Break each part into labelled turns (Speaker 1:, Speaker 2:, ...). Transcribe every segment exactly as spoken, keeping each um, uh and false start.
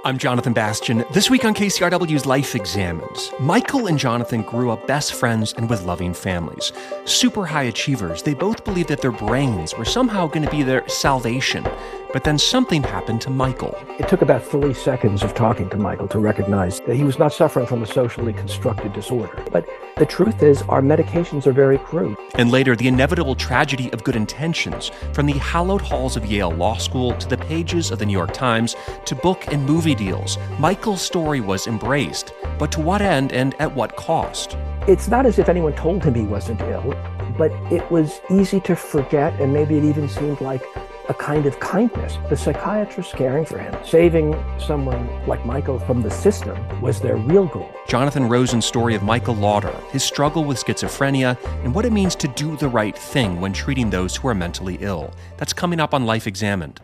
Speaker 1: I'm Jonathan Bastian. This week on K C R W's Life Examined, Michael and Jonathan grew up best friends and with loving families. Super high achievers, they both believed that their brains were somehow going to be their salvation. But then something happened to Michael.
Speaker 2: It took about thirty seconds of talking to Michael to recognize that he was not suffering from a socially constructed disorder. But the truth is, our medications are very crude.
Speaker 1: And later, the inevitable tragedy of good intentions, from the hallowed halls of Yale Law School to the pages of the New York Times to book and movie deals. Michael's story was embraced. But to what end and at what cost?
Speaker 2: It's not as if anyone told him he wasn't ill, but it was easy to forget, and maybe it even seemed like a kind of kindness. The psychiatrist caring for him, saving someone like Michael from the system, was their real goal.
Speaker 1: Jonathan Rosen's story of Michael Lauder, his struggle with schizophrenia, and what it means to do the right thing when treating those who are mentally ill. That's coming up on Life Examined.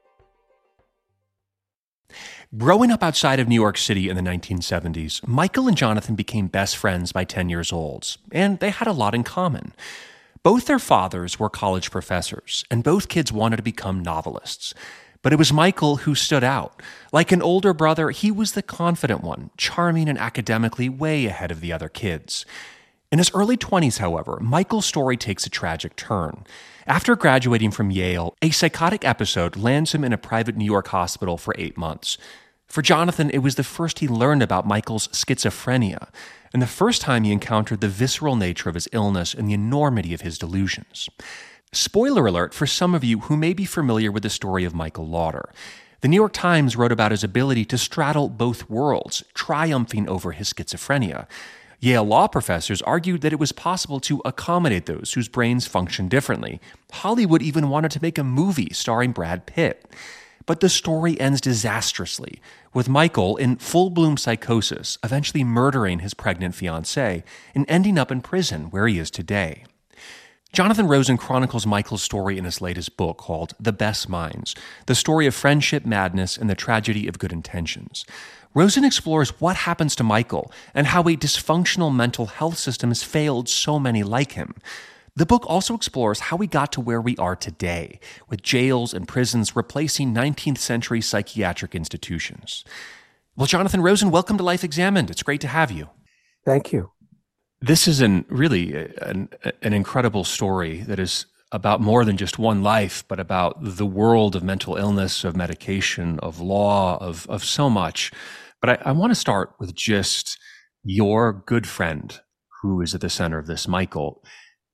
Speaker 1: Growing up outside of New York City in the nineteen seventies, Michael and Jonathan became best friends by ten years old, and they had a lot in common. Both their fathers were college professors, and both kids wanted to become novelists. But it was Michael who stood out. Like an older brother, he was the confident one, charming and academically way ahead of the other kids. In his early twenties, however, Michael's story takes a tragic turn. After graduating from Yale, a psychotic episode lands him in a private New York hospital for eight months. For Jonathan, it was the first he learned about Michael's schizophrenia, and the first time he encountered the visceral nature of his illness and the enormity of his delusions. Spoiler alert for some of you who may be familiar with the story of Michael Lauder. The New York Times wrote about his ability to straddle both worlds, triumphing over his schizophrenia. Yale law professors argued that it was possible to accommodate those whose brains function differently. Hollywood even wanted to make a movie starring Brad Pitt. But the story ends disastrously, with Michael in full-bloom psychosis, eventually murdering his pregnant fiancée and ending up in prison where he is today. Jonathan Rosen chronicles Michael's story in his latest book called The Best Minds, the story of friendship, madness, and the tragedy of good intentions. Rosen explores what happens to Michael and how a dysfunctional mental health system has failed so many like him. The book also explores how we got to where we are today, with jails and prisons replacing nineteenth century psychiatric institutions. Well, Jonathan Rosen, welcome to Life Examined. It's great to have you.
Speaker 2: Thank you.
Speaker 1: This is an really an, an incredible story that is about more than just one life, but about the world of mental illness, of medication, of law, of, of so much. But I, I want to start with just your good friend who is at the center of this, Michael.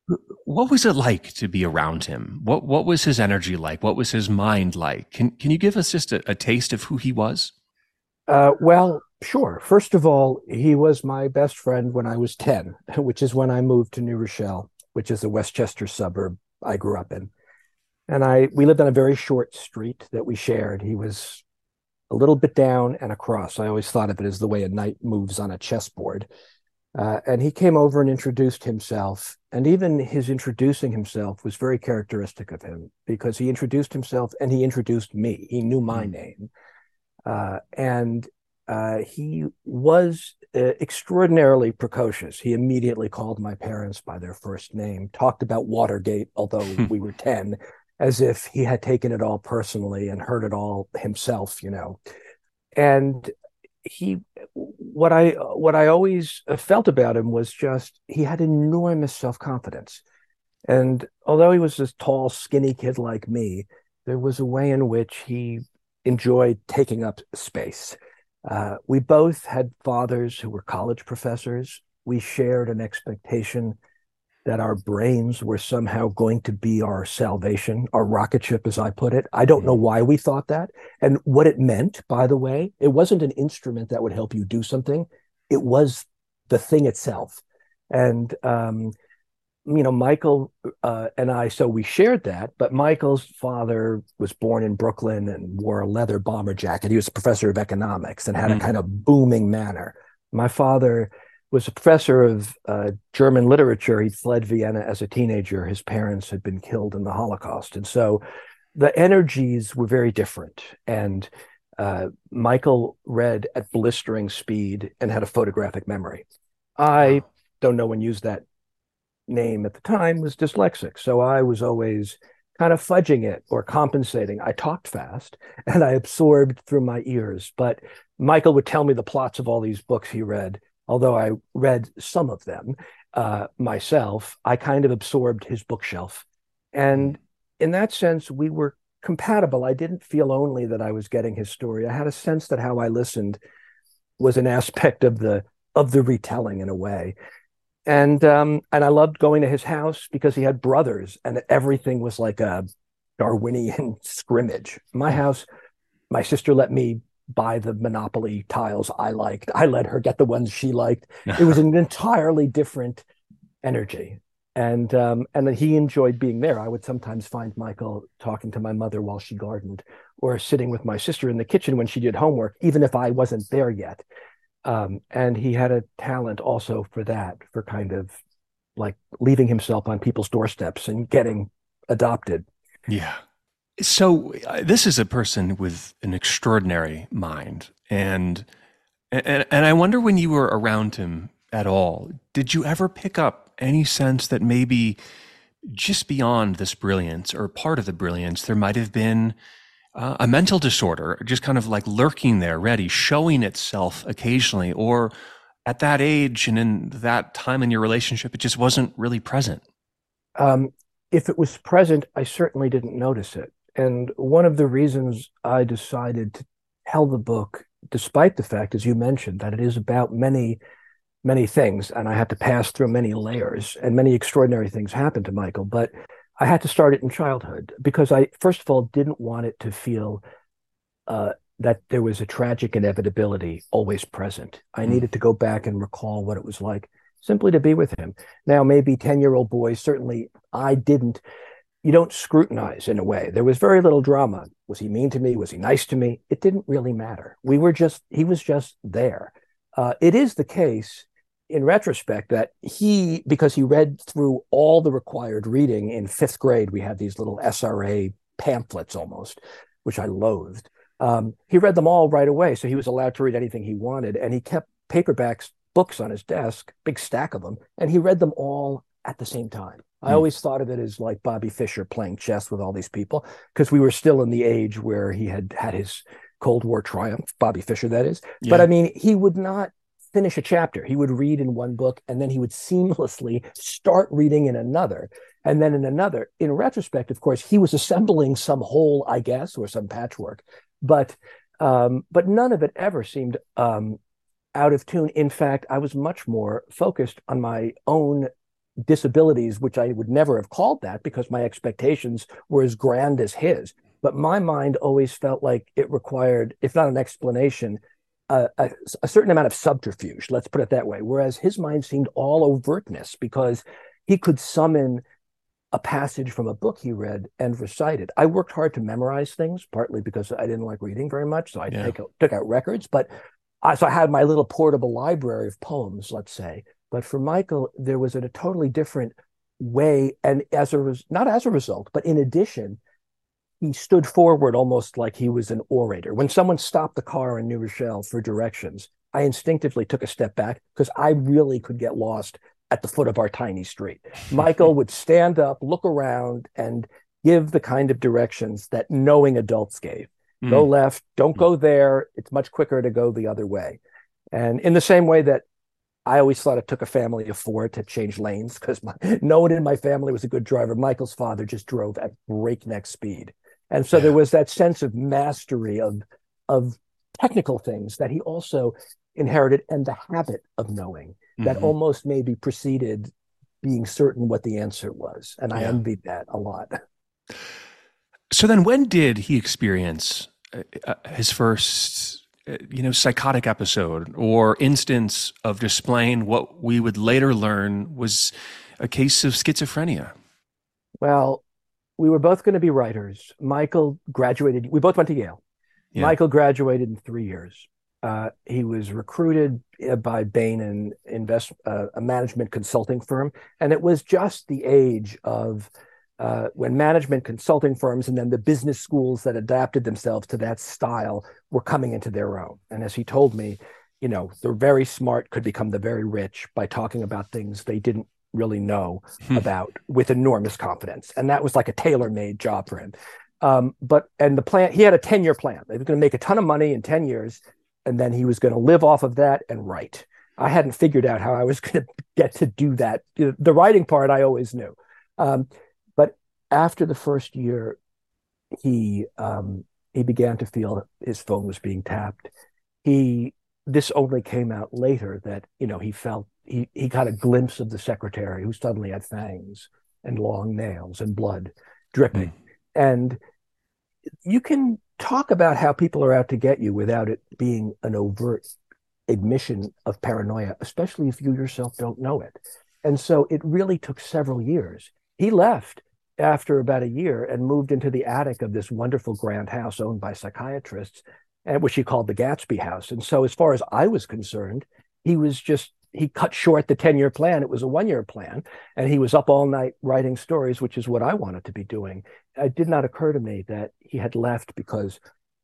Speaker 1: What was it like to be around him? What what was his energy like? What was his mind like? Can can you give us just a, a taste of who he was?
Speaker 2: Uh, well, sure. First of all, he was my best friend when I was ten, which is when I moved to New Rochelle, which is a Westchester suburb I grew up in. And I we lived on a very short street that we shared. He was a little bit down and across. I always thought of it as the way a knight moves on a chessboard. Uh, and he came over and introduced himself. And even his introducing himself was very characteristic of him, because he introduced himself and he introduced me. He knew my mm. name. Uh, and uh, he was uh, extraordinarily precocious. He immediately called my parents by their first name, talked about Watergate, although we were ten, as if he had taken it all personally and heard it all himself, you know. And he, what I what I always felt about him was just he had enormous self-confidence. And although he was this tall, skinny kid like me, there was a way in which he enjoyed taking up space. Uh, we both had fathers who were college professors. We shared an expectation that our brains were somehow going to be our salvation, our rocket ship, as I put it. I don't know why we thought that. And what it meant, by the way, it wasn't an instrument that would help you do something. It was the thing itself. And, um, you know, Michael uh, and I, so we shared that, but Michael's father was born in Brooklyn and wore a leather bomber jacket. He was a professor of economics and had mm-hmm. a kind of booming manner. My father was a professor of uh, German literature. He fled Vienna as a teenager. His parents had been killed in the Holocaust. And so the energies were very different. And uh, Michael read at blistering speed and had a photographic memory. I don't know when used that name at the time, was dyslexic. So I was always kind of fudging it or compensating. I talked fast and I absorbed through my ears. But Michael would tell me the plots of all these books he read. Although I read some of them uh, myself, I kind of absorbed his bookshelf. And in that sense, we were compatible. I didn't feel only that I was getting his story. I had a sense that how I listened was an aspect of the of the retelling in a way. And um, and I loved going to his house because he had brothers and everything was like a Darwinian scrimmage. My house, my sister let me buy the Monopoly tiles I liked. I let her get the ones she liked. It was an entirely different energy. And um, and then he enjoyed being there. I would sometimes find Michael talking to my mother while she gardened, or sitting with my sister in the kitchen when she did homework, even if I wasn't there yet. Um, and he had a talent also for that, for kind of like leaving himself on people's doorsteps and getting adopted.
Speaker 1: Yeah. So uh, this is a person with an extraordinary mind. And, and, and I wonder, when you were around him at all, did you ever pick up any sense that maybe just beyond this brilliance, or part of the brilliance, there might have been uh, a mental disorder, just kind of like lurking there, ready, showing itself occasionally, or at that age and in that time in your relationship, it just wasn't really present?
Speaker 2: Um, if it was present, I certainly didn't notice it. And one of the reasons I decided to tell the book, despite the fact, as you mentioned, that it is about many, many things, and I had to pass through many layers, and many extraordinary things happened to Michael, but I had to start it in childhood because I, first of all, didn't want it to feel uh, that there was a tragic inevitability always present. I mm. needed to go back and recall what it was like simply to be with him. Now, maybe ten-year-old boys, certainly I didn't, you don't scrutinize in a way. There was very little drama. Was he mean to me? Was he nice to me? It didn't really matter. We were just, he was just there. Uh, it is the case, in retrospect, that he, because he read through all the required reading in fifth grade, we had these little S R A pamphlets almost, which I loathed. Um, he read them all right away, so he was allowed to read anything he wanted, and he kept paperbacks, books on his desk, big stack of them, and he read them all at the same time. I always thought of it as like Bobby Fischer playing chess with all these people, because we were still in the age where he had had his Cold War triumph, Bobby Fischer, that is. Yeah. But I mean, he would not finish a chapter. He would read in one book, and then he would seamlessly start reading in another, and then in another. In retrospect, of course, he was assembling some whole, I guess, or some patchwork. But um, but none of it ever seemed um, out of tune. In fact, I was much more focused on my own disabilities, which I would never have called that because my expectations were as grand as his. But my mind always felt like it required, if not an explanation, a, a, a certain amount of subterfuge, let's put it that way. Whereas his mind seemed all overtness because he could summon a passage from a book he read and recite it. I worked hard to memorize things, partly because I didn't like reading very much. So I yeah. take, took out records, but I, so I had my little portable library of poems, let's say. But for Michael, there was a, a totally different way. And as a res- not as a result, but in addition, he stood forward almost like he was an orator. When someone stopped the car in New Rochelle for directions, I instinctively took a step back because I really could get lost at the foot of our tiny street. Michael would stand up, look around, and give the kind of directions that knowing adults gave. Mm. Go left, don't go there. It's much quicker to go the other way. And in the same way that I always thought it took a family of four to change lanes because no one in my family was a good driver. Michael's father just drove at breakneck speed. And so yeah. there was that sense of mastery of, of technical things that he also inherited, and the habit of knowing that mm-hmm. almost maybe preceded being certain what the answer was. And I yeah. envied that a lot.
Speaker 1: So then when did he experience uh, his first, uh, you know, psychotic episode or instance of displaying what we would later learn was a case of schizophrenia? Well,
Speaker 2: we were both going to be writers. Michael graduated. We both went to Yale. Yeah. Michael graduated in three years. Uh, he was recruited by Bain and Invest, uh, a management consulting firm. And it was just the age of uh, when management consulting firms and then the business schools that adapted themselves to that style were coming into their own. And as he told me, you know, the very smart could become the very rich by talking about things they didn't really know
Speaker 1: Hmm.
Speaker 2: about with enormous confidence. And that was like a tailor-made job for him. Um, but and the plan, he had a ten-year plan. He was going to make a ton of money in ten years, and then he was going to live off of that and write. I hadn't figured out how I was going to get to do that. The writing part I always knew. Um, but after the first year, he um, he began to feel his phone was being tapped. He This only came out later that you know he felt he he got a glimpse of the secretary who suddenly had fangs and long nails and blood
Speaker 1: Hmm.
Speaker 2: dripping. And you can talk about how people are out to get you without it being an overt admission of paranoia, especially if you yourself don't know it. And so it really took several years. He left after about a year and moved into the attic of this wonderful grand house owned by psychiatrists, and which he called the Gatsby House. And so, as far as I was concerned, he was just he cut short the ten-year plan. It was a one-year plan, and he was up all night writing stories, which is what I wanted to be doing. It did not occur to me that he had left because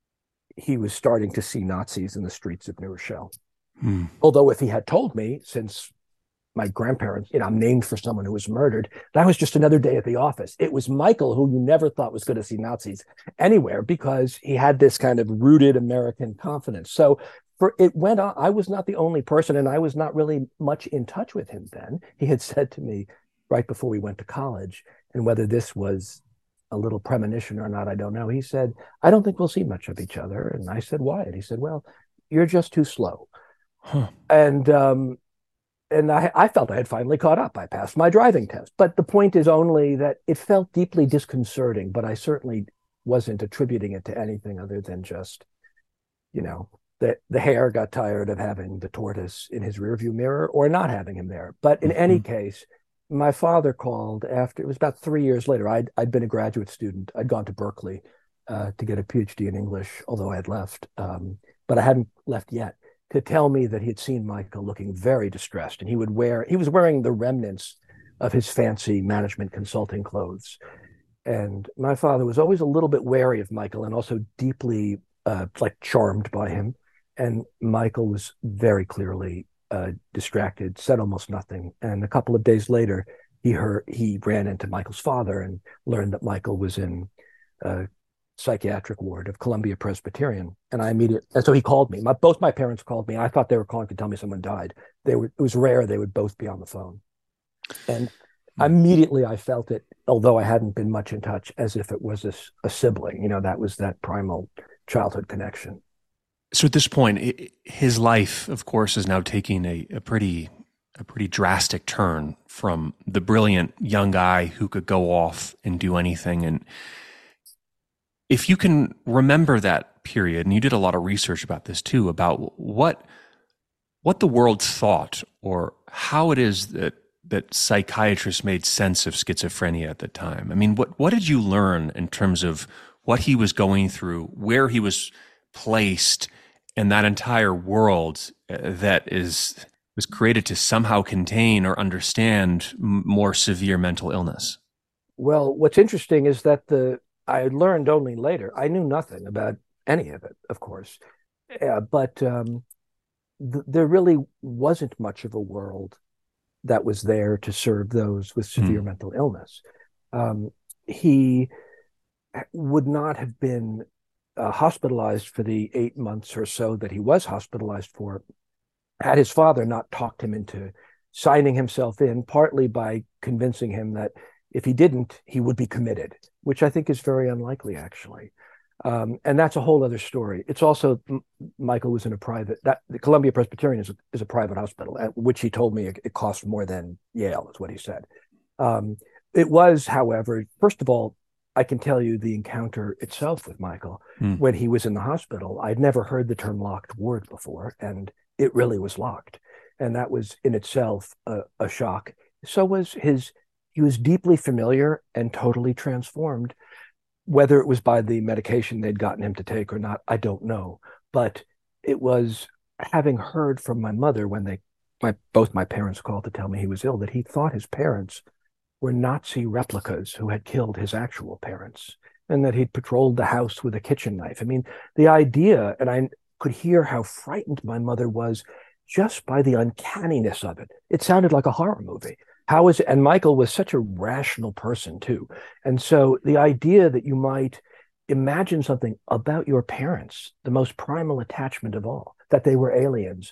Speaker 2: he was starting to see Nazis in the streets of New Rochelle.
Speaker 1: Hmm.
Speaker 2: Although if he had told me, since my grandparents, you know, I'm named for someone who was murdered, that was just another day at the office. It was Michael, who you never thought was going to see Nazis anywhere because he had this kind of rooted American confidence. So for it went on. I was not the only person, and I was not really much in touch with him then. He had said to me right before we went to college, and whether this was a little premonition or not, I don't know. He said, I don't think we'll see much of each other. And I said, why? And he said, well, you're just too slow.
Speaker 1: Huh.
Speaker 2: And um, and I, I felt I had finally caught up. I passed my driving test. But the point is only that it felt deeply disconcerting, but I certainly wasn't attributing it to anything other than just, you know, that the hare got tired of having the tortoise in his rearview mirror or not having him there. But in any
Speaker 1: Hmm.
Speaker 2: case, my father called after, it was about three years later. I'd, I'd been a graduate student. I'd gone to Berkeley uh, to get a PhD in English, although I had left, um, but I hadn't left yet, to tell me that he had seen Michael looking very distressed. And he would wear, he was wearing the remnants of his fancy management consulting clothes. And my father was always a little bit wary of Michael and also deeply uh, like charmed by him. And Michael was very clearly uh, distracted, said almost nothing. And a couple of days later, he heard he ran into Michael's father and learned that Michael was in a psychiatric ward of Columbia Presbyterian. And I immediately, and so he called me. My, both my parents called me. I thought they were calling to tell me someone died. They were. It was rare they would both be on the phone. And immediately I felt it, although I hadn't been much in touch, as if it was a, a sibling. You know, that was that primal childhood connection.
Speaker 1: So at this point, I his life, of course, is now taking a, a pretty a pretty drastic turn from the brilliant young guy who could go off and do anything. And if you can remember that period, and you did a lot of research about this too, about what what the world thought or how it is that that psychiatrists made sense of schizophrenia at the time. I mean, what what did you learn in terms of what he was going through, where he was placed in that entire world uh, that is was created to somehow contain or understand m- more severe mental illness?
Speaker 2: Well, what's interesting is that the I learned only later. I knew nothing about any of it, of course, uh, but um, th- there really wasn't much of a world that was there to serve those with severe
Speaker 1: Hmm.
Speaker 2: mental illness. Um, he would not have been uh, hospitalized for the eight months or so that he was hospitalized for had his father not talked him into signing himself in, partly by convincing him that if he didn't, he would be committed, which I think is very unlikely, actually. Um, and that's a whole other story. It's also Michael was in a private that the Columbia Presbyterian is a, is a private hospital, at which he told me it, it cost more than Yale, is what he said. Um, it was, however, first of all, I can tell you the encounter itself with Michael
Speaker 1: Hmm.
Speaker 2: when he was in the hospital. I'd never heard the term locked ward before, and it really was locked. And that was in itself a, a shock. So was his, he was deeply familiar and totally transformed. Whether it was by the medication they'd gotten him to take or not, I don't know. But it was having heard from my mother when they, my both my parents called to tell me he was ill, that he thought his parents were Nazi replicas who had killed his actual parents, and that he'd patrolled the house with a kitchen knife. I mean, the idea, and I could hear how frightened my mother was just by the uncanniness of it. It sounded like a horror movie. How is it? And Michael was such a rational person too. And so the idea that you might imagine something about your parents, the most primal attachment of all, that they were aliens,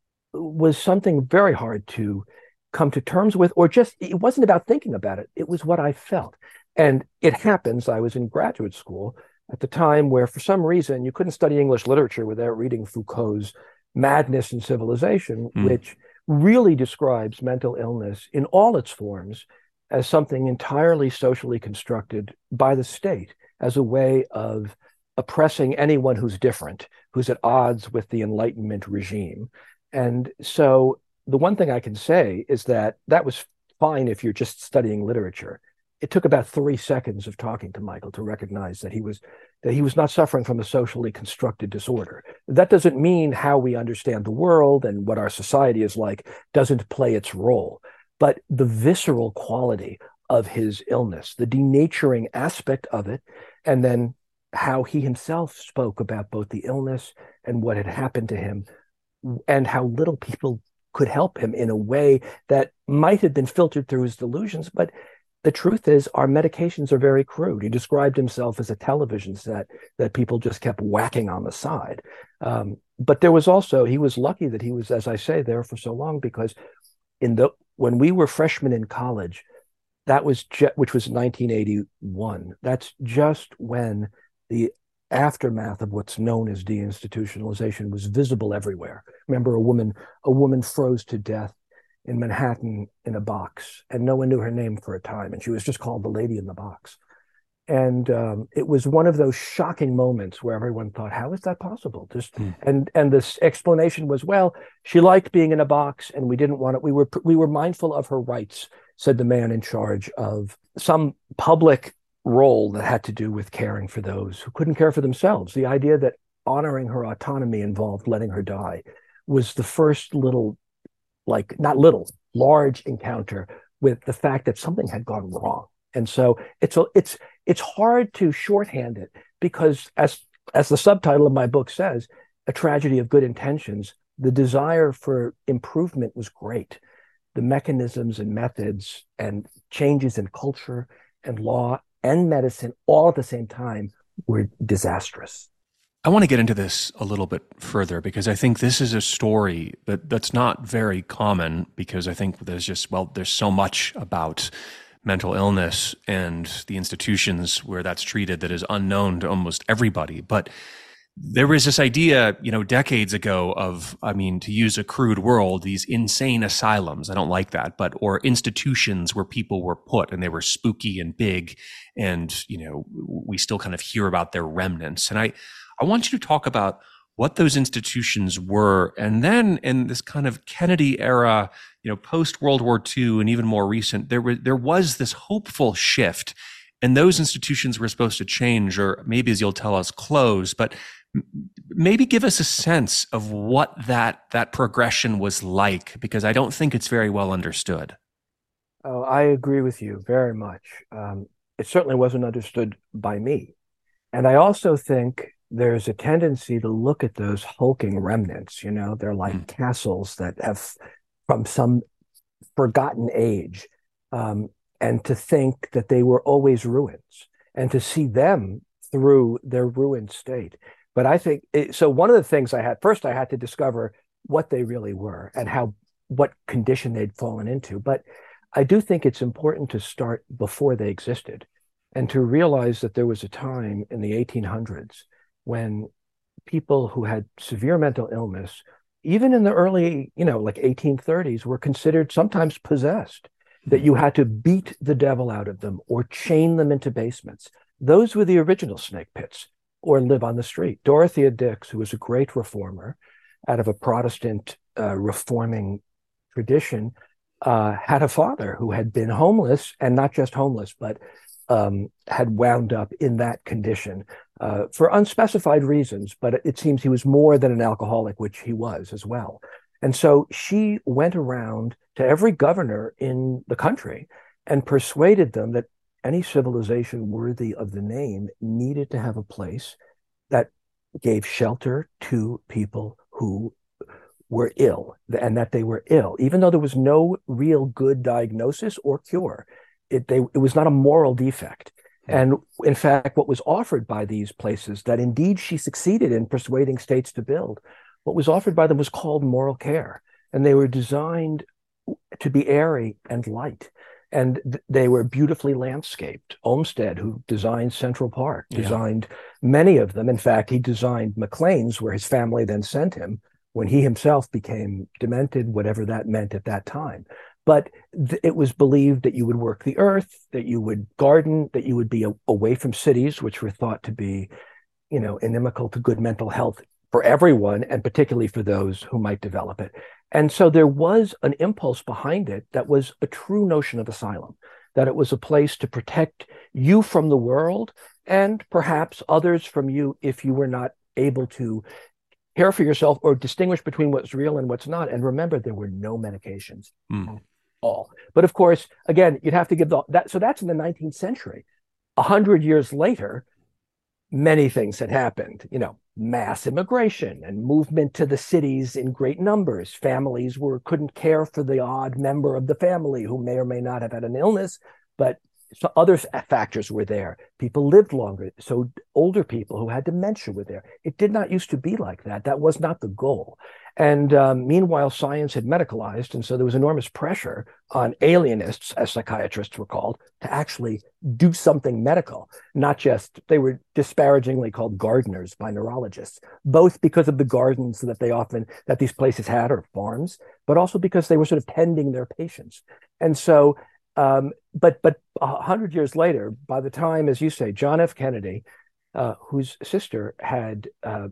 Speaker 2: was something very hard to come to terms with, or just, it wasn't about thinking about it. It was what I felt. And it happens, I was in graduate school at the time where, for some reason, you couldn't study English literature without reading Foucault's Madness and Civilization,
Speaker 1: Mm.
Speaker 2: which really describes mental illness in all its forms as something entirely socially constructed by the state as a way of oppressing anyone who's different, who's at odds with the Enlightenment regime. And so the one thing I can say is that that was fine if you're just studying literature. It took about three seconds of talking to Michael to recognize that he was that he was not suffering from a socially constructed disorder. That doesn't mean how we understand the world and what our society is like doesn't play its role, but the visceral quality of his illness, the denaturing aspect of it, and then how he himself spoke about both the illness and what had happened to him, and how little people could help him in a way that might have been filtered through his delusions. But the truth is, our medications are very crude. He described himself as a television set that people just kept whacking on the side. Um, but there was also, he was lucky that he was, as I say, there for so long, because in the when we were freshmen in college, that was ju- which was nineteen eighty-one. That's just when the aftermath of what's known as deinstitutionalization was visible everywhere. Remember, a woman a woman froze to death in Manhattan in a box, and no one knew her name for a time, and she was just called the lady in the box. And um, it was one of those shocking moments where everyone thought, "How is that possible?" Just
Speaker 1: Mm.
Speaker 2: and and this explanation was, "Well, she liked being in a box, and we didn't want it. We were we were mindful of her rights," said the man in charge of some public role that had to do with caring for those who couldn't care for themselves. The idea that honoring her autonomy involved letting her die was the first little, like not little, large encounter with the fact that something had gone wrong. And so it's a, it's it's hard to shorthand it, because as as the subtitle of my book says, A Tragedy of Good Intentions, the desire for improvement was great. The mechanisms and methods and changes in culture and law and medicine all at the same time were disastrous.
Speaker 1: I want to get into this a little bit further because I think this is a story that that's not very common, because I think there's just, well, there's so much about mental illness and the institutions where that's treated that is unknown to almost everybody. But there was this idea, you know, decades ago of, I mean, to use a crude word, these insane asylums. I don't like that, but, or institutions where people were put and they were spooky and big. And, you know, we still kind of hear about their remnants. And I, I want you to talk about what those institutions were. And then in this kind of Kennedy era, you know, post World War Two and even more recent, there was, there was this hopeful shift, and those institutions were supposed to change, or maybe, as you'll tell us, close. But maybe give us a sense of what that that progression was like, because I don't think it's very well understood.
Speaker 2: Oh, I agree with you very much. Um, it certainly wasn't understood by me. And I also think there's a tendency to look at those hulking remnants, you know, they're like
Speaker 1: Mm.
Speaker 2: castles that have from some forgotten age, um, and to think that they were always ruins and to see them through their ruined state. But I think it, so. One of the things I had first, I had to discover what they really were and how what condition they'd fallen into. But I do think it's important to start before they existed and to realize that there was a time in the eighteen hundreds when people who had severe mental illness, even in the early, you know, like eighteen thirties, were considered sometimes possessed, that you had to beat the devil out of them or chain them into basements. Those were the original snake pits, or live on the street. Dorothea Dix, who was a great reformer out of a Protestant uh, reforming tradition, uh, had a father who had been homeless, and not just homeless, but um, had wound up in that condition uh, for unspecified reasons. But it seems he was more than an alcoholic, which he was as well. And so she went around to every governor in the country and persuaded them that any civilization worthy of the name needed to have a place that gave shelter to people who were ill and that they were ill, even though there was no real good diagnosis or cure. It, they, it was not a moral defect. And in fact, what was offered by these places that indeed she succeeded in persuading states to build, what was offered by them was called moral care. And they were designed to be airy and light. And th- they were beautifully landscaped. Olmsted, who designed Central Park, designed yeah. many of them. In fact, he designed McLean's, where his family then sent him when he himself became demented, whatever that meant at that time. But th- it was believed that you would work the earth, that you would garden, that you would be a- away from cities, which were thought to be, you know, inimical to good mental health for everyone, and particularly for those who might develop it. And so there was an impulse behind it that was a true notion of asylum, that it was a place to protect you from the world and perhaps others from you if you were not able to care for yourself or distinguish between what's real and what's not. And remember, there were no medications. Mm. All. But of course, again, you'd have to give the, that. So that's in the nineteenth century. A hundred years later, many things had happened, you know, mass immigration and movement to the cities in great numbers. Families were couldn't care for the odd member of the family who may or may not have had an illness, but so other factors were there. People lived longer. So older people who had dementia were there. It did not used to be like that. That was not the goal. And um, meanwhile, science had medicalized. And so there was enormous pressure on alienists, as psychiatrists were called, to actually do something medical, not just, they were disparagingly called gardeners by neurologists, both because of the gardens that they often, that these places had, or farms, but also because they were sort of tending their patients. And so Um, but but a hundred years later, by the time, as you say, John F. Kennedy, uh, whose sister had uh,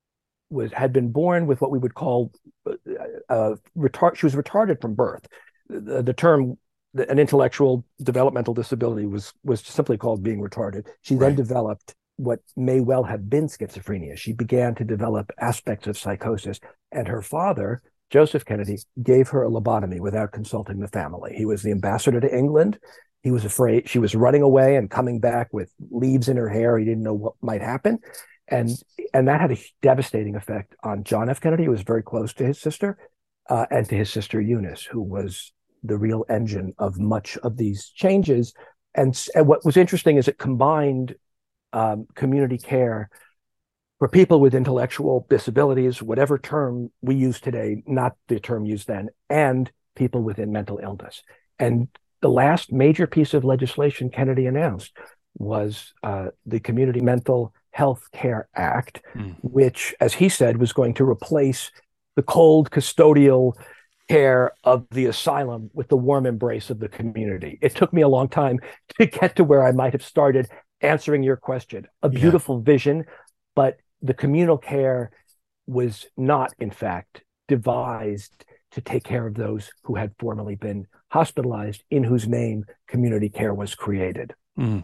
Speaker 2: was had been born with what we would call uh, uh, retard. She was retarded from birth. The, the term, an intellectual developmental disability, was was simply called being retarded. She then right. developed what may well have been schizophrenia. She began to develop aspects of psychosis, and her father, Joseph Kennedy, gave her a lobotomy without consulting the family. He was the ambassador to England. He was afraid she was running away and coming back with leaves in her hair. He didn't know what might happen. And, and that had a devastating effect on John F. Kennedy, who was very close to his sister, uh, and to his sister Eunice, who was the real engine of much of these changes. And, and what was interesting is it combined um, community care for people with intellectual disabilities, whatever term we use today, not the term used then, and people within mental illness. And the last major piece of legislation Kennedy announced was uh, the Community Mental Health Care Act, mm. which, as he said, was going to replace the cold custodial care of the asylum with the warm embrace of the community. It took me a long time to get to where I might have started answering your question. A beautiful yeah. vision, but the communal care was not, in fact, devised to take care of those who had formerly been hospitalized, in whose name community care was created.
Speaker 1: Mm.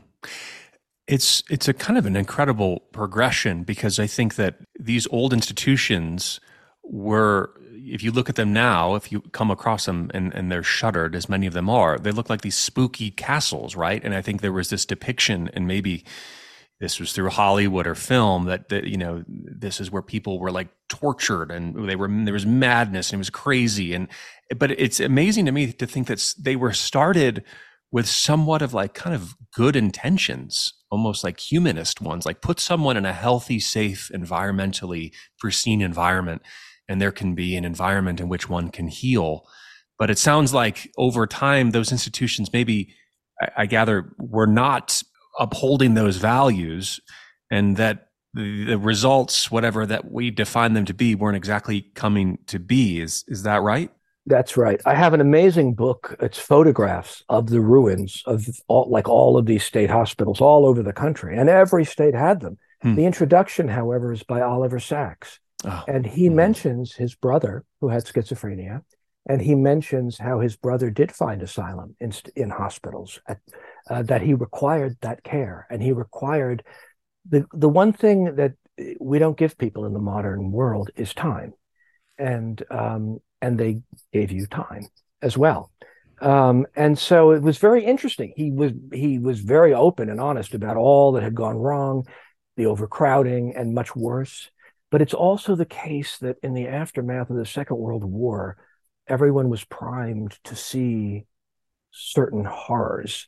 Speaker 1: It's it's a kind of an incredible progression, because I think that these old institutions were, if you look at them now, if you come across them and, and they're shuttered, as many of them are, they look like these spooky castles, right? And I think there was this depiction, and maybe this was through Hollywood or film, that, that you know, this is where people were like tortured and they were, there was madness and it was crazy. And, but it's amazing to me to think that they were started with somewhat of like kind of good intentions, almost like humanist ones, like put someone in a healthy, safe, environmentally pristine environment, and there can be an environment in which one can heal. But it sounds like over time, those institutions maybe, I, I gather, were not upholding those values, and that the, the results, whatever that we define them to be, weren't exactly coming to be. Is is that right?
Speaker 2: That's right. I have an amazing book. It's photographs of the ruins of all, like all of these state hospitals all over the country, and every state had them. Hmm. The introduction, however, is by Oliver Sacks. Oh. And he mm. mentions his brother who had schizophrenia, and he mentions how his brother did find asylum in, in hospitals, at, uh, that he required that care. And he required, the, the one thing that we don't give people in the modern world is time. And, um, and they gave you time as well. Um, and so it was very interesting. He was, he was very open and honest about all that had gone wrong, the overcrowding, and much worse. But it's also the case that in the aftermath of the Second World War, everyone was primed to see certain horrors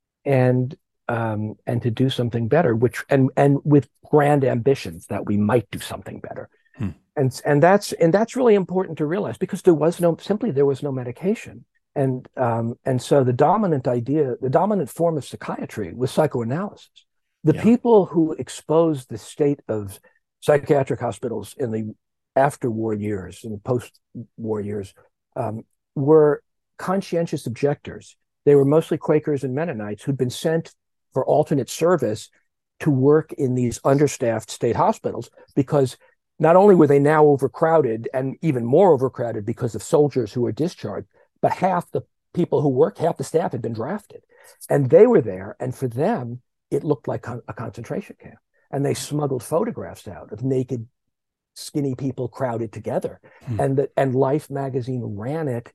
Speaker 2: and um, and to do something better, which and and with grand ambitions that we might do something better. Hmm. And and that's and that's really important to realize, because there was no simply there was no medication. And um, and so the dominant idea, the dominant form of psychiatry was psychoanalysis. The yeah. people who exposed the state of psychiatric hospitals in the after-war years and post-war years um, were conscientious objectors. They were mostly Quakers and Mennonites who'd been sent for alternate service to work in these understaffed state hospitals, because not only were they now overcrowded and even more overcrowded because of soldiers who were discharged, but half the people who worked, half the staff had been drafted. And they were there, and for them, it looked like a concentration camp. And they smuggled photographs out of naked, skinny people crowded together. Hmm. And the, and Life magazine ran it,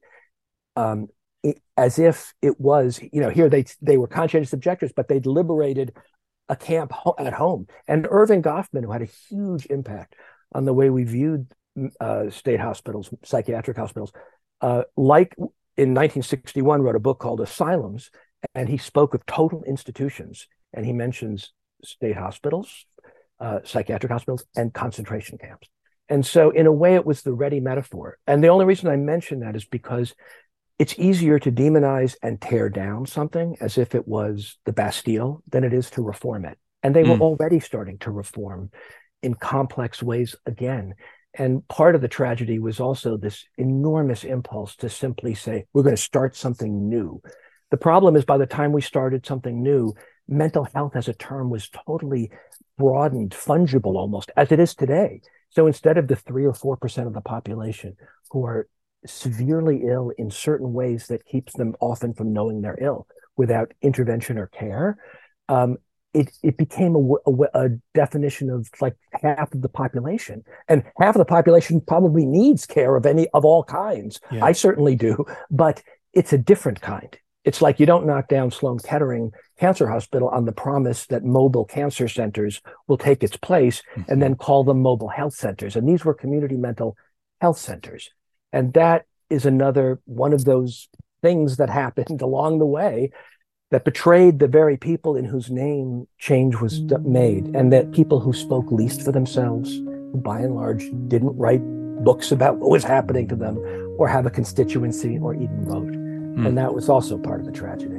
Speaker 2: um, it as if it was, you know, here they they were conscientious objectors, but they'd liberated a camp ho- at home. And Irving Goffman, who had a huge impact on the way we viewed uh, state hospitals, psychiatric hospitals, uh, like in nineteen sixty-one, wrote a book called Asylums, and he spoke of total institutions. And he mentions state hospitals, uh, psychiatric hospitals, and concentration camps. And so in a way, it was the ready metaphor. And the only reason I mention that is because it's easier to demonize and tear down something as if it was the Bastille than it is to reform it. And they were mm. already starting to reform in complex ways again. And part of the tragedy was also this enormous impulse to simply say, we're going to start something new. The problem is, by the time we started something new, mental health as a term was totally broadened, fungible almost, as it is today. So instead of the three or four percent of the population who are severely ill in certain ways that keeps them often from knowing they're ill without intervention or care, um, it it became a, a, a definition of like half of the population, and half of the population probably needs care of any of all kinds. Yeah. I certainly do, but it's a different kind. It's like you don't knock down Sloan Kettering Cancer Hospital on the promise that mobile cancer centers will take its place, mm-hmm. and then call them mobile health centers. And these were community mental health centers. And that is another one of those things that happened along the way that betrayed the very people in whose name change was made, and that people who spoke least for themselves, who by and large didn't write books about what was happening to them or have a constituency or even vote. Mm. And that was also part of the tragedy.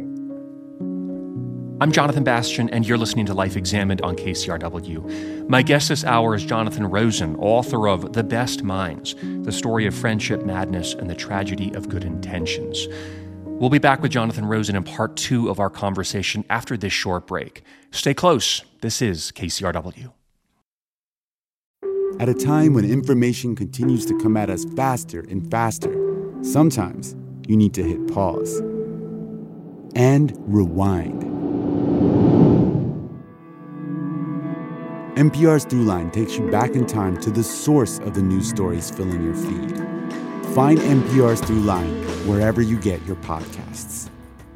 Speaker 1: I'm Jonathan Bastian, and you're listening to Life Examined on K C R W. My guest this hour is Jonathan Rosen, author of The Best Minds, the story of friendship, madness, and the tragedy of good intentions. We'll be back with Jonathan Rosen in part two of our conversation after this short break. Stay close. This is K C R W.
Speaker 3: At a time when information continues to come at us faster and faster, sometimes you need to hit pause and rewind. N P R's Throughline takes you back in time to the source of the news stories filling your feed. Find N P R's Throughline wherever you get your podcasts.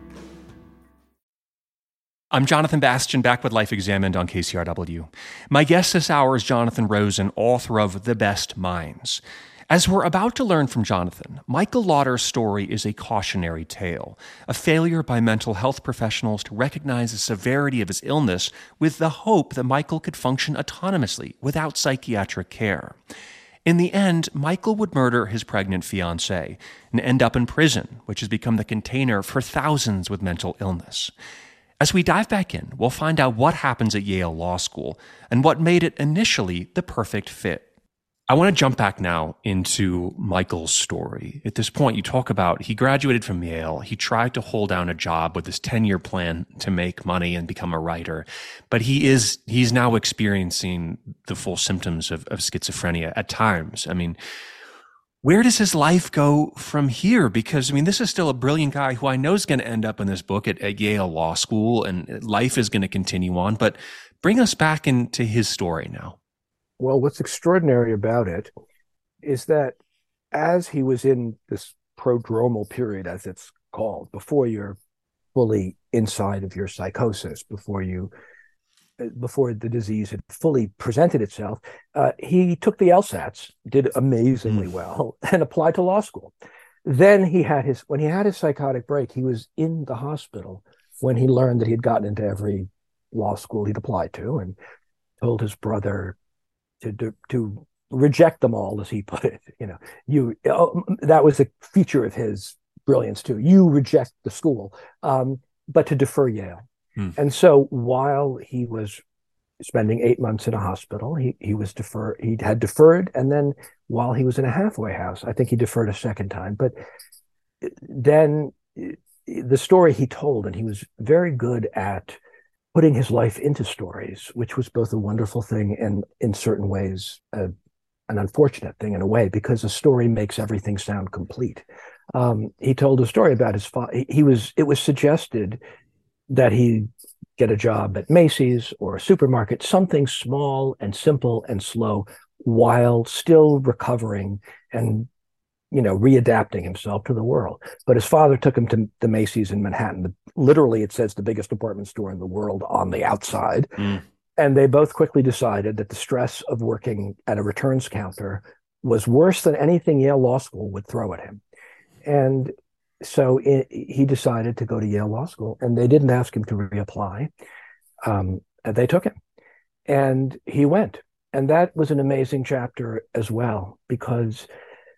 Speaker 1: I'm Jonathan Bastian, back with Life Examined on K C R W. My guest this hour is Jonathan Rosen, author of The Best Minds. As we're about to learn from Jonathan, Michael Lauder's story is a cautionary tale, a failure by mental health professionals to recognize the severity of his illness with the hope that Michael could function autonomously without psychiatric care. In the end, Michael would murder his pregnant fiancée and end up in prison, which has become the container for thousands with mental illness. As we dive back in, we'll find out what happens at Yale Law School and what made it initially the perfect fit. I want to jump back now into Michael's story. At this point, you talk about he graduated from Yale. He tried to hold down a job with this ten-year plan to make money and become a writer. But he is he's now experiencing the full symptoms of, of schizophrenia at times. I mean, where does his life go from here? Because, I mean, this is still a brilliant guy who I know is going to end up in this book at, at Yale Law School, and life is going to continue on. But bring us back into his story now.
Speaker 2: Well, what's extraordinary about it is that as he was in this prodromal period, as it's called, before you're fully inside of your psychosis, before you before the disease had fully presented itself, uh, he took the LSATs, did amazingly mm. well, and applied to law school. Then he had his, when he had his psychotic break, he was in the hospital when he learned that he had gotten into every law school he'd applied to, and told his brother to to, to reject them all, as he put it. You know, you oh, that was a feature of his brilliance too. You reject the school, um, but to defer Yale. Hmm. And so while he was spending eight months in a hospital, he he was defer he had deferred, and then while he was in a halfway house, I think he deferred a second time. But then the story he told, and he was very good at putting his life into stories, which was both a wonderful thing and in certain ways a, an unfortunate thing in a way, because a story makes everything sound complete. Um, he told a story about his father. He was, it was suggested that he get a job at Macy's or a supermarket, something small and simple and slow, while still recovering and, you know, readapting himself to the world. But his father took him to the Macy's in Manhattan. The, literally, it says the biggest department store in the world on the outside. Mm. And they both quickly decided that the stress of working at a returns counter was worse than anything Yale Law School would throw at him. And so it, he decided to go to Yale Law School, and they didn't ask him to reapply. Um, and they took him, and he went. And that was an amazing chapter as well, because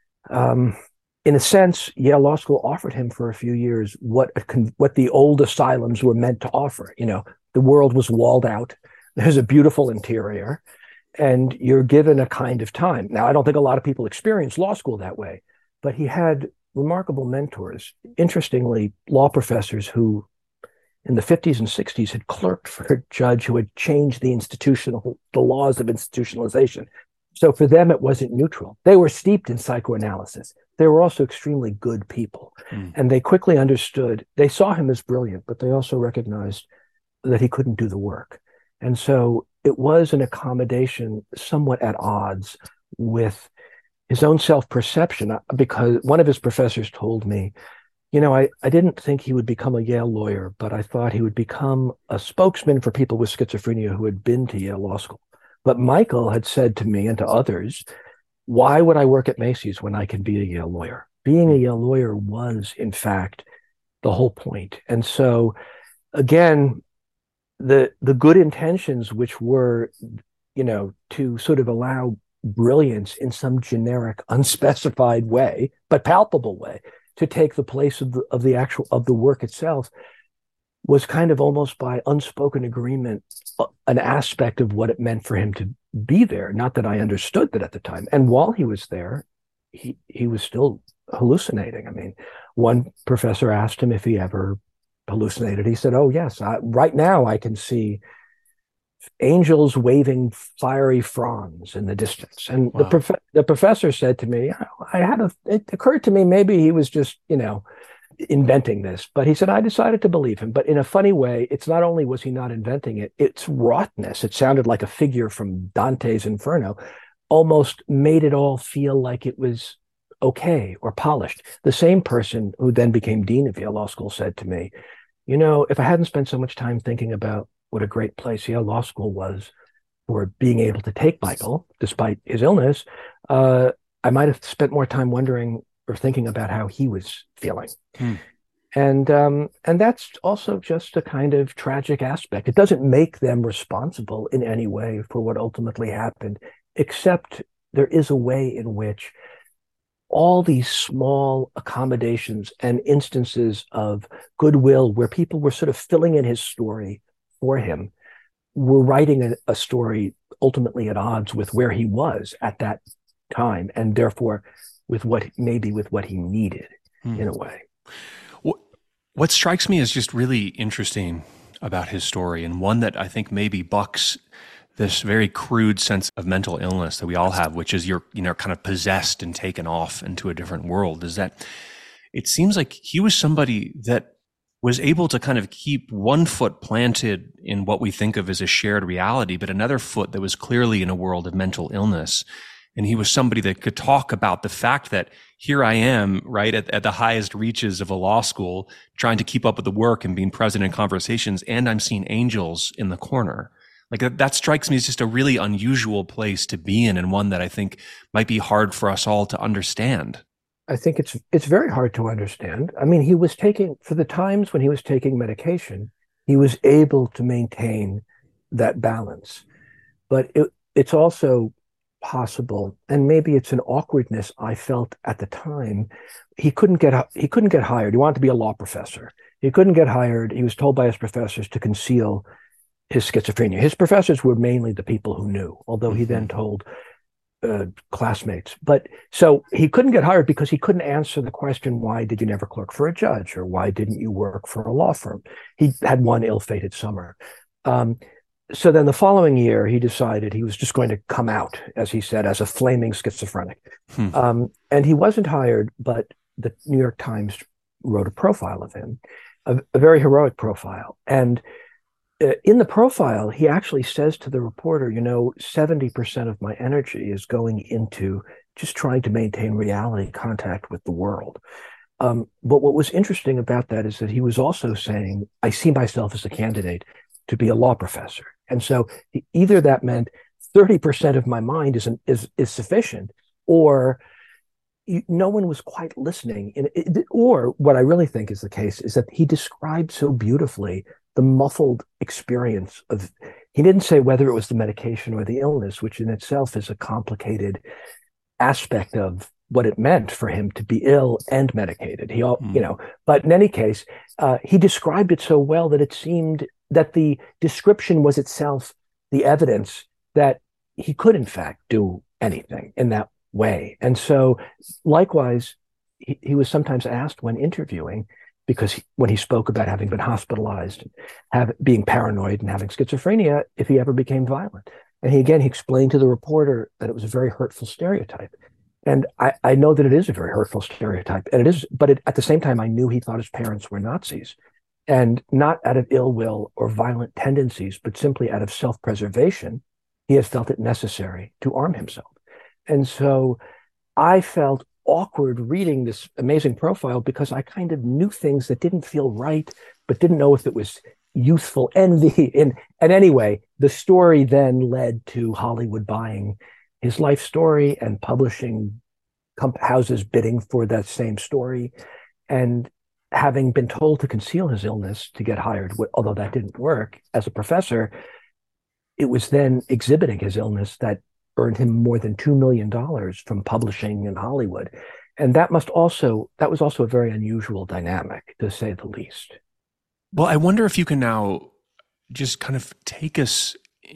Speaker 2: Um, in a sense, Yale Law School offered him for a few years what a con- what the old asylums were meant to offer. You know, the world was walled out. There's a beautiful interior, and you're given a kind of time. Now, I don't think a lot of people experience law school that way, but he had remarkable mentors. Interestingly, law professors who in the fifties and sixties had clerked for a judge who had changed the institutional, the laws of institutionalization. So for them, it wasn't neutral. They were steeped in psychoanalysis. They were also extremely good people. Mm. And they quickly understood, they saw him as brilliant, but they also recognized that he couldn't do the work. And so it was an accommodation somewhat at odds with his own self-perception, because one of his professors told me, you know, I, I didn't think he would become a Yale lawyer, but I thought he would become a spokesman for people with schizophrenia who had been to Yale Law School. But Michael had said to me and to others, why would I work at Macy's when I can be a Yale lawyer? Being a Yale lawyer was, in fact, the whole point. And so, again, the the good intentions, which were, you know, to sort of allow brilliance in some generic, unspecified way, but palpable way, to take the place of the of the actual of the work itself, was kind of almost by unspoken agreement an aspect of what it meant for him to be there. Not that I understood that at the time. And while he was there, he he was still hallucinating. I mean, one professor asked him if he ever hallucinated. He said, oh, yes, I, right now I can see angels waving fiery fronds in the distance. And wow. the prof- the professor said to me, I had a, it occurred to me maybe he was just, you know, inventing this. But he said, I decided to believe him. But in a funny way, it's not only was he not inventing it, its wroughness, it sounded like a figure from Dante's Inferno, almost made it all feel like it was okay or polished. The same person who then became dean of Yale Law School said to me, you know, if I hadn't spent so much time thinking about what a great place Yale Law School was for being able to take Michael, despite his illness, uh, I might have spent more time wondering or thinking about how he was feeling. Hmm. And um, and that's also just a kind of tragic aspect. It doesn't make them responsible in any way for what ultimately happened, except there is a way in which all these small accommodations and instances of goodwill where people were sort of filling in his story for him were writing a, a story ultimately at odds with where he was at that time, and therefore with what maybe with what he needed hmm. in a way.
Speaker 1: What, what strikes me as just really interesting about his story, and one that I think maybe bucks this very crude sense of mental illness that we all have, which is you're, you know, kind of possessed and taken off into a different world, is that it seems like he was somebody that was able to kind of keep one foot planted in what we think of as a shared reality, but another foot that was clearly in a world of mental illness. And he was somebody that could talk about the fact that here I am, right, at, at the highest reaches of a law school, trying to keep up with the work and being present in conversations, and I'm seeing angels in the corner. Like that, that strikes me as just a really unusual place to be in, and one that I think might be hard for us all to understand.
Speaker 2: I think it's it's very hard to understand. I mean, he was taking, for the times when he was taking medication, he was able to maintain that balance. But it, it's also possible, and maybe it's an awkwardness I felt at the time. He couldn't get he couldn't get hired. He wanted to be a law professor. He couldn't get hired. He was told by his professors to conceal his schizophrenia. His professors were mainly the people who knew, although he then told uh, classmates. But so he couldn't get hired because he couldn't answer the question, why did you never clerk for a judge? Or why didn't you work for a law firm? He had one ill-fated summer. Um, so then the following year, he decided he was just going to come out, as he said, as a flaming schizophrenic. Hmm. Um, and he wasn't hired, but the New York Times wrote a profile of him, a, a very heroic profile. And in the profile, he actually says to the reporter, you know, seventy percent of my energy is going into just trying to maintain reality contact with the world. Um, but what was interesting about that is that he was also saying, I see myself as a candidate to be a law professor. And so either that meant thirty percent of my mind is, is, is sufficient, or no one was quite listening. And it, or what I really think is the case is that he described so beautifully the muffled experience of, he didn't say whether it was the medication or the illness, which in itself is a complicated aspect of what it meant for him to be ill and medicated. He, mm. you know, but in any case, uh, he described it so well that it seemed that the description was itself the evidence that he could in fact do anything in that way. And so likewise, he, he was sometimes asked when interviewing, because he, when he spoke about having been hospitalized, have, being paranoid and having schizophrenia, if he ever became violent. And he, again, he explained to the reporter that it was a very hurtful stereotype. And I, I know that it is a very hurtful stereotype, and it is, but it, at the same time, I knew he thought his parents were Nazis, and not out of ill will or violent tendencies, but simply out of self-preservation, he has felt it necessary to arm himself. And so I felt awkward reading this amazing profile because I kind of knew things that didn't feel right, but didn't know if it was youthful envy. And, and anyway, the story then led to Hollywood buying his life story and publishing comp- houses bidding for that same story. And having been told to conceal his illness to get hired, although that didn't work as a professor, it was then exhibiting his illness that earned him more than two million dollars from publishing in Hollywood. And that must also, that was also a very unusual dynamic, to say the least.
Speaker 1: Well, I wonder if you can now just kind of take us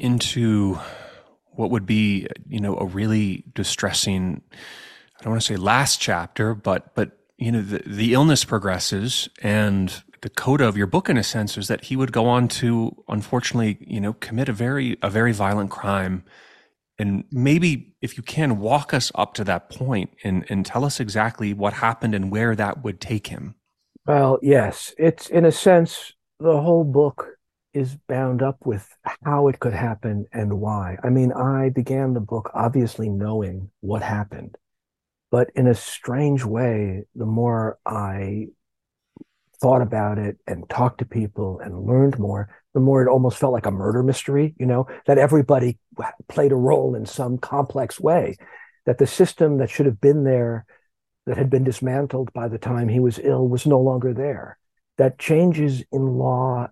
Speaker 1: into what would be, you know, a really distressing, I don't want to say last chapter, but, but, you know, the, the illness progresses, and the coda of your book, in a sense, is that he would go on to, unfortunately, you know, commit a very, a very violent crime. And maybe if you can walk us up to that point and, and tell us exactly what happened and where that would take him.
Speaker 2: Well, yes, it's in a sense, the whole book is bound up with how it could happen and why. I mean, I began the book obviously knowing what happened, but in a strange way, the more I thought about it and talked to people and learned more, the more it almost felt like a murder mystery, you know, that everybody played a role in some complex way, that the system that should have been there, that had been dismantled by the time he was ill, was no longer there, that changes in law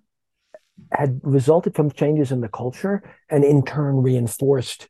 Speaker 2: had resulted from changes in the culture and in turn reinforced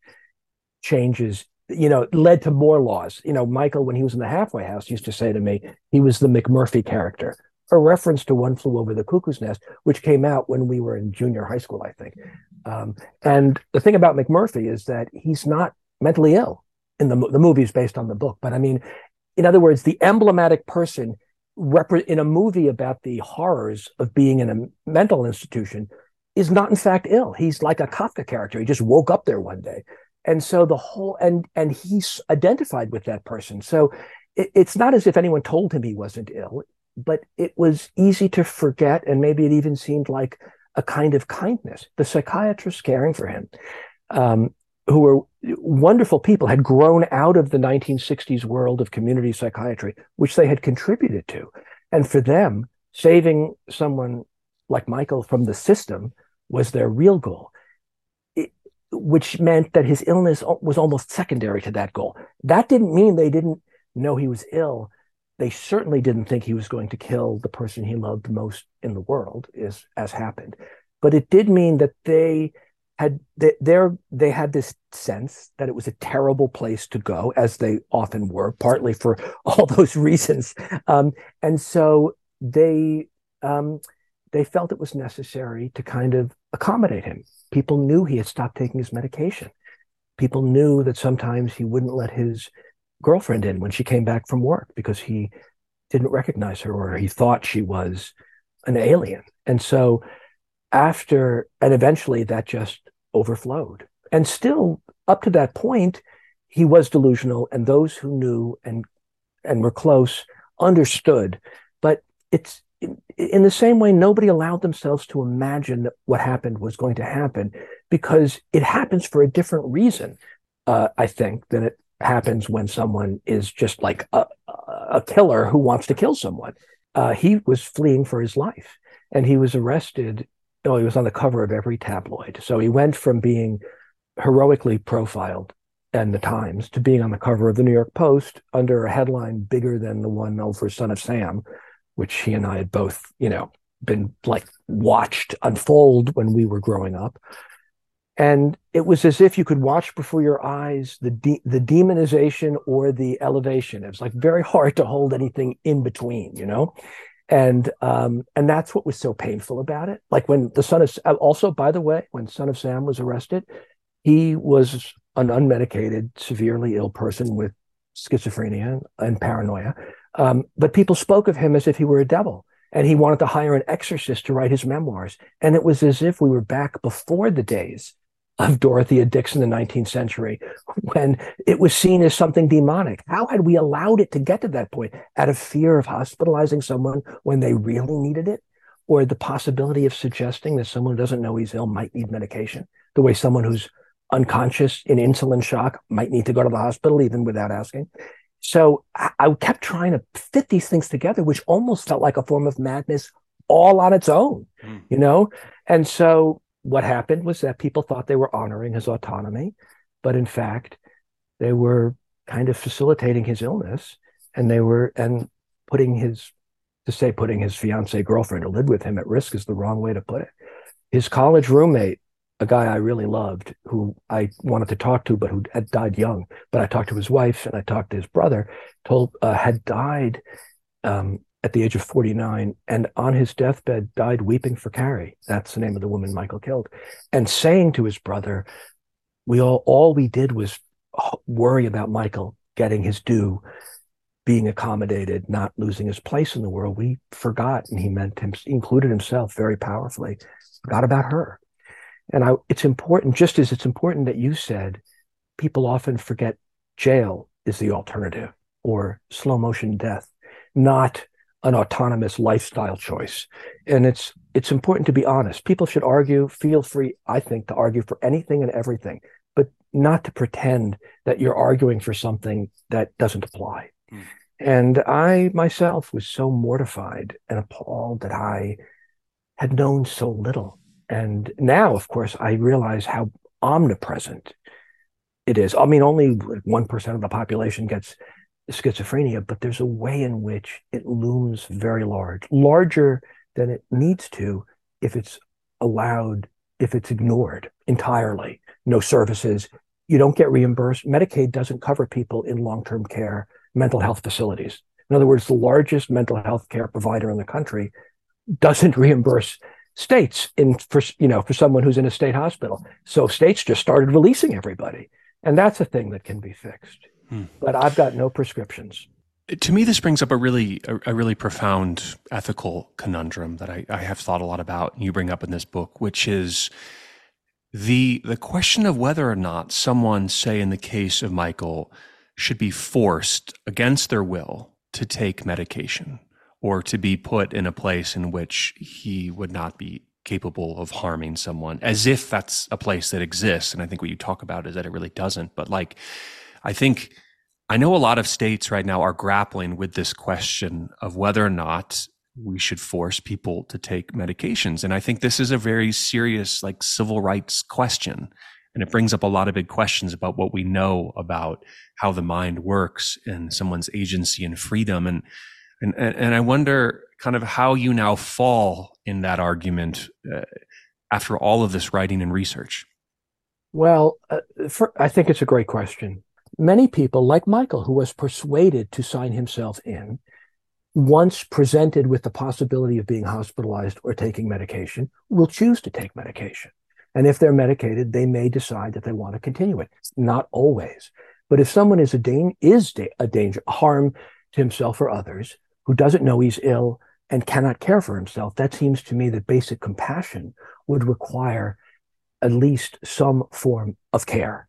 Speaker 2: changes, you know, led to more laws. You know, Michael, when he was in the halfway house, used to say to me, he was the McMurphy character, a reference to One Flew Over the Cuckoo's Nest, which came out when we were in junior high school, I think. Um, and the thing about McMurphy is that he's not mentally ill in the, the movie is based on the book. But I mean, in other words, the emblematic person rep- in a movie about the horrors of being in a mental institution is not in fact ill. He's like a Kafka character. He just woke up there one day. And so the whole, and, and he's identified with that person. So it, it's not as if anyone told him he wasn't ill, but it was easy to forget. And maybe it even seemed like a kind of kindness. The psychiatrists caring for him, um, who were wonderful people, had grown out of the nineteen sixties world of community psychiatry, which they had contributed to. And for them, saving someone like Michael from the system was their real goal. which meant that his illness was almost secondary to that goal. That didn't mean they didn't know he was ill. They certainly didn't think he was going to kill the person he loved most in the world, as, as happened. But it did mean that they had they, they had this sense that it was a terrible place to go, as they often were, partly for all those reasons. Um, and so they um, they felt it was necessary to kind of accommodate him. People knew he had stopped taking his medication. People knew that sometimes he wouldn't let his girlfriend in when she came back from work because he didn't recognize her, or he thought she was an alien. And so after, and eventually that just overflowed. And still up to that point, he was delusional, and those who knew and and were close understood. But it's in, in the same way, nobody allowed themselves to imagine that what happened was going to happen, because it happens for a different reason, uh, I think, than it happens when someone is just like a, a killer who wants to kill someone. Uh, he was fleeing for his life, and he was arrested. Oh, he was on the cover of every tabloid. So he went from being heroically profiled in the Times to being on the cover of the New York Post under a headline bigger than the one over Son of Sam, which he and I had both, you know, been like watched unfold when we were growing up. And it was as if you could watch before your eyes the de- the demonization or the elevation. It was like very hard to hold anything in between, you know? And um, and that's what was so painful about it. Like when the son of, also, by the way, when Son of Sam was arrested, he was an unmedicated, severely ill person with schizophrenia and paranoia. Um, but people spoke of him as if he were a devil, and he wanted to hire an exorcist to write his memoirs. And it was as if we were back before the days of Dorothea Dix in the nineteenth century, when it was seen as something demonic. How had we allowed it to get to that point? Out of fear of hospitalizing someone when they really needed it? Or the possibility of suggesting that someone who doesn't know he's ill might need medication, the way someone who's unconscious in insulin shock might need to go to the hospital even without asking. So I, I kept trying to fit these things together, which almost felt like a form of madness all on its own, mm. you know? And so what happened was that people thought they were honoring his autonomy, but in fact, they were kind of facilitating his illness, and they were, and putting his, to say putting his fiancée girlfriend who lived with him at risk is the wrong way to put it. His college roommate, a guy I really loved, who I wanted to talk to, but who had died young, but I talked to his wife and I talked to his brother, told, uh, had died um, at the age of forty-nine, and on his deathbed died weeping for Carrie. That's the name of the woman Michael killed. And saying to his brother, we all, all we did was worry about Michael getting his due, being accommodated, not losing his place in the world. We forgot, and he meant him, included himself very powerfully, forgot about her. And I, it's important, just as it's important that you said, people often forget jail is the alternative, or slow motion death, not an autonomous lifestyle choice. And it's it's important to be honest. People should argue, feel free, I think, to argue for anything and everything, but not to pretend that you're arguing for something that doesn't apply. Mm. And I myself was so mortified and appalled that I had known so little. And now, of course, I realize how omnipresent it is. I mean, only one percent of the population gets schizophrenia, but there's a way in which it looms very large, larger than it needs to if it's allowed, if it's ignored entirely. No services. You don't get reimbursed. Medicaid doesn't cover people in long-term care, mental health facilities. In other words, the largest mental health care provider in the country doesn't reimburse states in for you know for someone who's in a state hospital. So states just started releasing everybody, and that's a thing that can be fixed. Hmm. But I've got no prescriptions.
Speaker 1: To me, this brings up a really a, a really profound ethical conundrum that I, I have thought a lot about, and you bring up in this book, which is the the question of whether or not someone, say in the case of Michael, should be forced against their will to take medication, or to be put in a place in which he would not be capable of harming someone, as if that's a place that exists. And I think what you talk about is that it really doesn't. But like, I think, I know a lot of states right now are grappling with this question of whether or not we should force people to take medications. And I think this is a very serious, like, civil rights question And it brings up a lot of big questions about what we know about how the mind works and someone's agency and freedom. And, and, and I wonder kind of how you now fall in that argument uh, after all of this writing and research.
Speaker 2: Well, uh, for, I think it's a great question. Many people, like Michael, who was persuaded to sign himself in, once presented with the possibility of being hospitalized or taking medication, will choose to take medication. And if they're medicated, they may decide that they want to continue it. Not always. But if someone is a, da- is da- a danger, harm to himself or others, who doesn't know he's ill and cannot care for himself, that seems to me that basic compassion would require at least some form of care.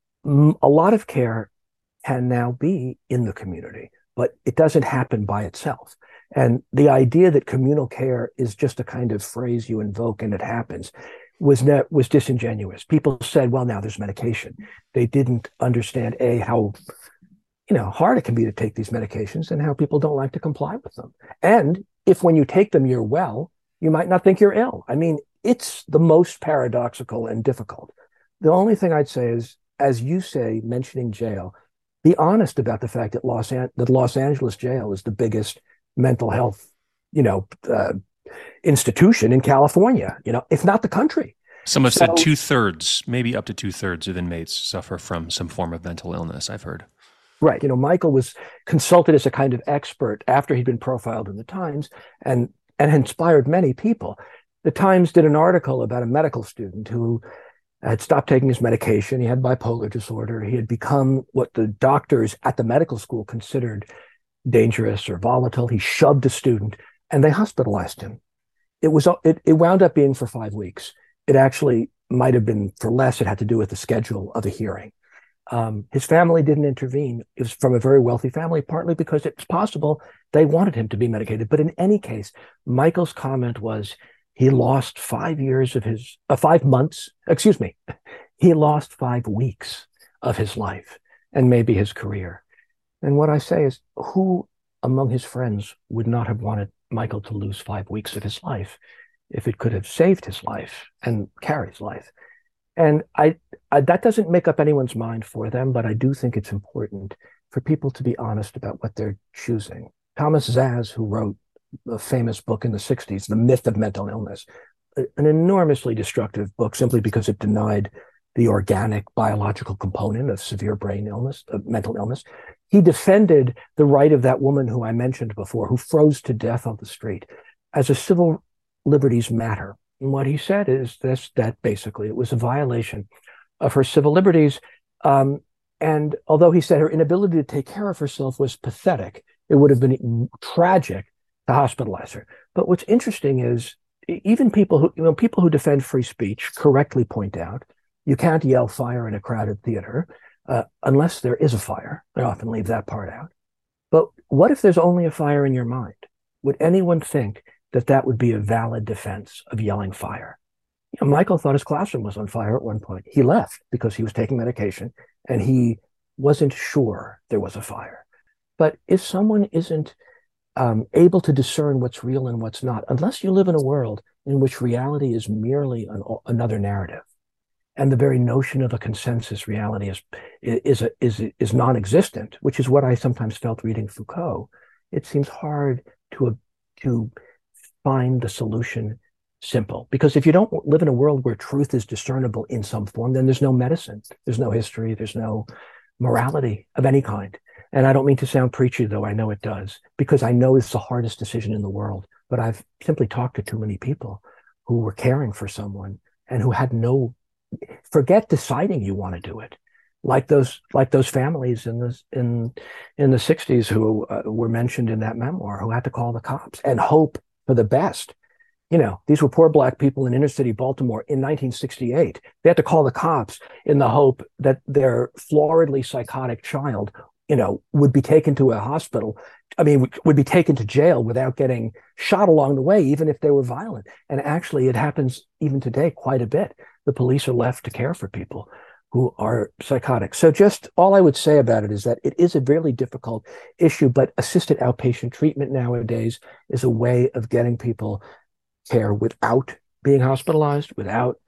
Speaker 2: A lot of care can now be in the community, but it doesn't happen by itself. And the idea that communal care is just a kind of phrase you invoke and it happens was ne- was disingenuous. People said, well, now there's medication. They didn't understand, A, how you know hard it can be to take these medications and how people don't like to comply with them. And if when you take them, you're well, you might not think you're ill. I mean, it's the most paradoxical and difficult. The only thing I'd say is, as you say, mentioning jail, be honest about the fact that Los, An- that Los Angeles jail is the biggest mental health, you know, uh, institution in California, you know, if not the country.
Speaker 1: Some have
Speaker 2: so,
Speaker 1: said two thirds, maybe up to two thirds of inmates suffer from some form of mental illness, I've heard.
Speaker 2: Right. You know, Michael was consulted as a kind of expert after he'd been profiled in the Times and, and inspired many people. The Times did an article about a medical student who had stopped taking his medication. He had bipolar disorder. He had become what the doctors at the medical school considered dangerous or volatile. He shoved a student and they hospitalized him. It was, it, it wound up being for five weeks. It actually might have been for less. It had to do with the schedule of a hearing. Um, his family didn't intervene. It was from a very wealthy family, partly because it's possible they wanted him to be medicated. But in any case, Michael's comment was, he lost five years of his, uh, five months, excuse me, he lost five weeks of his life and maybe his career. And what I say is, who among his friends would not have wanted Michael to lose five weeks of his life if it could have saved his life and Carrie's life? And I, I that doesn't make up anyone's mind for them, but I do think it's important for people to be honest about what they're choosing. Thomas Szasz, who wrote a famous book in the sixties, The Myth of Mental Illness, an enormously destructive book simply because it denied the organic biological component of severe brain illness, of mental illness. He defended the right of that woman who I mentioned before, who froze to death on the street, as a civil liberties matter. And what he said is this, that basically it was a violation of her civil liberties. Um, and although he said her inability to take care of herself was pathetic, it would have been tragic to hospitalize her. But what's interesting is even people who, you know, people who defend free speech correctly point out you can't yell fire in a crowded theater uh, unless there is a fire. They often leave that part out. But what if there's only a fire in your mind? Would anyone think that that would be a valid defense of yelling fire? You know, Michael thought his classroom was on fire at one point. He left because he was taking medication and he wasn't sure there was a fire. But if someone isn't Um, able to discern what's real and what's not, unless you live in a world in which reality is merely an, another narrative, and the very notion of a consensus reality is is a, is is non-existent, which is what I sometimes felt reading Foucault. It seems hard to to find the solution simple, because if you don't live in a world where truth is discernible in some form, then there's no medicine, there's no history, there's no morality of any kind. And I don't mean to sound preachy, though I know it does, because I know it's the hardest decision in the world. But I've simply talked to too many people who were caring for someone and who had no, forget deciding you want to do it. Like those, like those families in the, in, in the sixties who uh, were mentioned in that memoir, who had to call the cops and hope for the best. You know, these were poor Black people in inner city Baltimore in nineteen sixty-eight. They had to call the cops in the hope that their floridly psychotic child, you know, would be taken to a hospital. I mean, would be taken to jail without getting shot along the way, even if they were violent. And actually, it happens even today quite a bit. The police are left to care for people who are psychotic. So just all I would say about it is that it is a really difficult issue, but assisted outpatient treatment nowadays is a way of getting people care without being hospitalized, without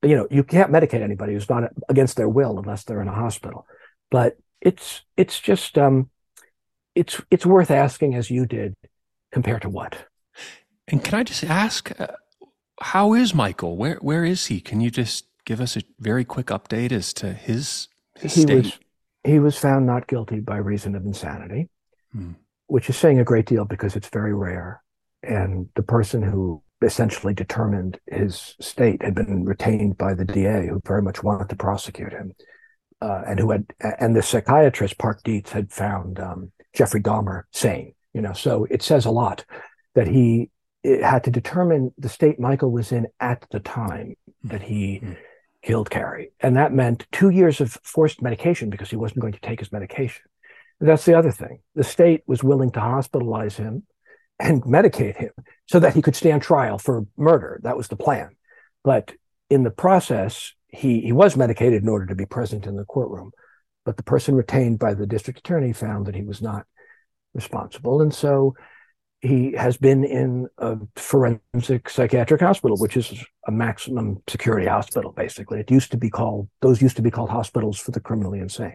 Speaker 2: you know, you can't medicate anybody who's not against their will unless they're in a hospital. But it's it's just um, it's it's worth asking, as you did, compared to what?
Speaker 1: And can I just ask, uh, how is Michael? Where where is he? Can you just give us a very quick update as to his, his
Speaker 2: he
Speaker 1: state?
Speaker 2: Was, he was found not guilty by reason of insanity,
Speaker 1: hmm.
Speaker 2: which is saying a great deal because it's very rare. And the person who essentially determined his state had been retained by the D A, who very much wanted to prosecute him, uh, and who had, and the psychiatrist Park Dietz had found um, Jeffrey Dahmer sane. You know, so it says a lot that he had to determine the state Michael was in at the time that he mm-hmm. killed Carrie, and that meant two years of forced medication because he wasn't going to take his medication. And that's the other thing. The state was willing to hospitalize him and medicate him so that he could stand trial for murder. That was the plan. But in the process, he, he was medicated in order to be present in the courtroom. But the person retained by the district attorney found that he was not responsible. And so he has been in a forensic psychiatric hospital, which is a maximum security hospital, basically. It used to be called, those used to be called hospitals for the criminally insane.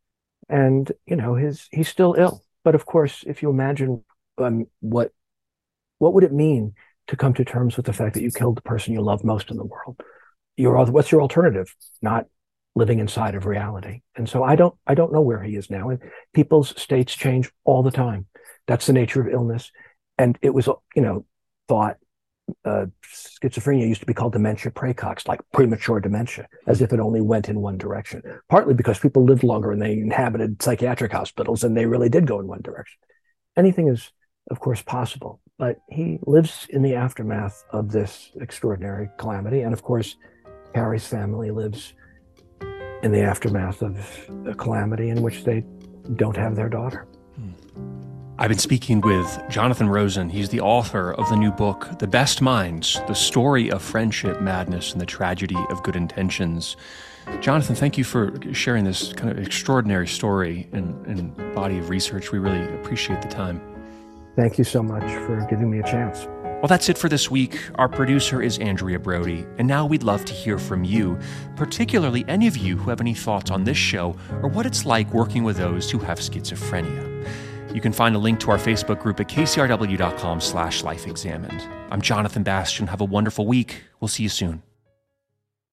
Speaker 2: And, you know, his he's still ill. But of course, if you imagine Um, what what would it mean to come to terms with the fact that you killed the person you love most in the world? Your what's your alternative? Not living inside of reality. And so I don't I don't know where he is now. And people's states change all the time. That's the nature of illness. And it was, you know, thought uh, schizophrenia used to be called dementia praecox, like premature dementia, as if it only went in one direction. Partly because people lived longer and they inhabited psychiatric hospitals, and they really did go in one direction. Anything is, of course, possible, but he lives in the aftermath of this extraordinary calamity. And of course, Carrie's family lives in the aftermath of a calamity in which they don't have their daughter.
Speaker 1: I've been speaking with Jonathan Rosen. He's the author of the new book, The Best Minds, The Story of Friendship, Madness, and the Tragedy of Good Intentions. Jonathan, thank you for sharing this kind of extraordinary story and, and body of research. We really appreciate the time.
Speaker 2: Thank you so much for giving me a chance.
Speaker 1: Well, that's it for this week. Our producer is Andrea Brody, and now we'd love to hear from you, particularly any of you who have any thoughts on this show or what it's like working with those who have schizophrenia. You can find a link to our Facebook group at kcrw.com slash lifeexamined. I'm Jonathan Bastian. Have a wonderful week. We'll see you soon.